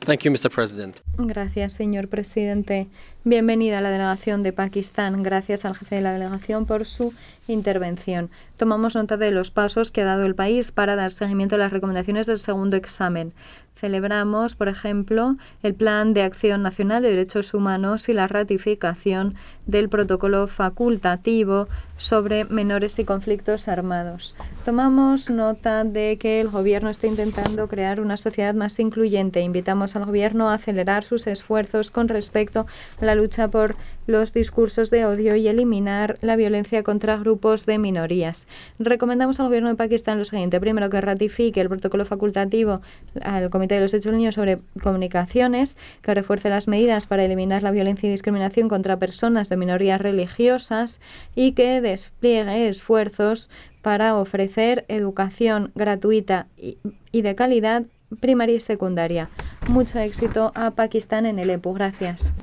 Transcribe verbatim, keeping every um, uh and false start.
Thank you, mister President. Gracias, señor presidente. Bienvenida a la delegación de Pakistán. Gracias al jefe de la delegación por su intervención. Tomamos nota de los pasos que ha dado el país para dar seguimiento a las recomendaciones del segundo examen. Celebramos, por ejemplo, el Plan de Acción Nacional de Derechos Humanos y la ratificación del protocolo facultativo sobre menores y conflictos armados. Tomamos nota de que el Gobierno está intentando crear una sociedad más incluyente. Invitamos al Gobierno a acelerar sus esfuerzos con respecto a la lucha por los discursos de odio y eliminar la violencia contra grupos de minorías. Recomendamos al Gobierno de Pakistán lo siguiente. Primero, que ratifique el protocolo facultativo al Comité de los Derechos Niños sobre comunicaciones, que refuerce las medidas para eliminar la violencia y discriminación contra personas de minorías religiosas y que despliegue esfuerzos para ofrecer educación gratuita y de calidad primaria y secundaria. Mucho éxito a Pakistán en el E P U. Gracias.